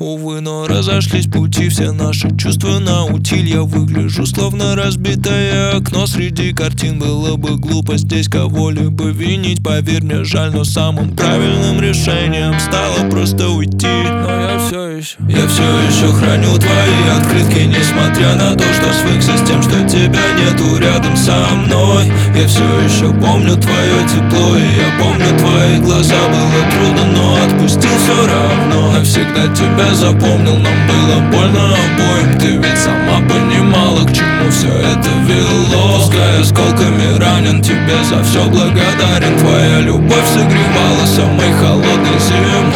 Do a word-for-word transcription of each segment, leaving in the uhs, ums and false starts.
Увы, но разошлись пути, все наши чувства на утиль. Я выгляжу словно разбитое окно среди картин. Было бы глупо здесь кого-либо винить. Поверь мне, жаль, но самым правильным решением стало просто уйти. Но я все еще, я все еще храню твои открытки, несмотря на то, что свыкся с тем, что тебя нету рядом со мной. Я все еще помню твое тепло, и я помню твои глаза. Было трудно, но отпустил все равно. Навсегда тебя запомнил, нам было больно обоим. Ты ведь сама понимала, к чему все это вело. Пускай осколками ранен, тебе за все благодарен. Твоя любовь согревала самой холодной зимой.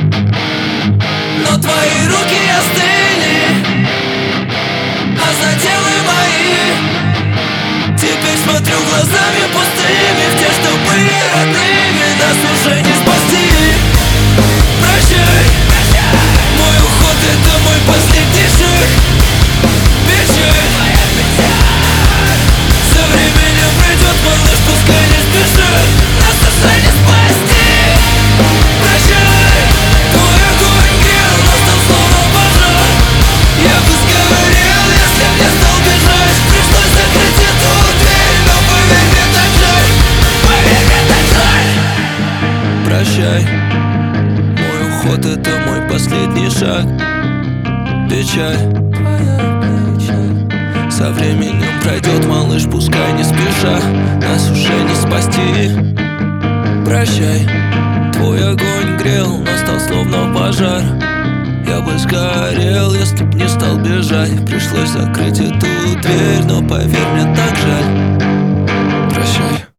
Но твои руки остыли, а затем и мои. Теперь смотрю глазами пустыми в те, что были родными. Нас уже не спасти. Прощай, мой уход — это мой последний шаг. Печаль, со временем пройдет, малыш, пускай не спешит. Нас уже не спасти. Прощай, твой огонь грел, но стал словно пожар. Я бы сгорел, если б не стал бежать. Пришлось закрыть эту дверь, но поверь мне, так жаль. Поверь мне, так жаль. Прощай, мой уход — это мой последний шаг. Печаль, со временем пройдет, малыш, пускай не спеша. Нас уже не спасти. Прощай, твой огонь грел, но стал словно пожар. Я бы сгорел, если б не стал бежать. Пришлось закрыть эту дверь, но поверь мне, так жаль. Прощай.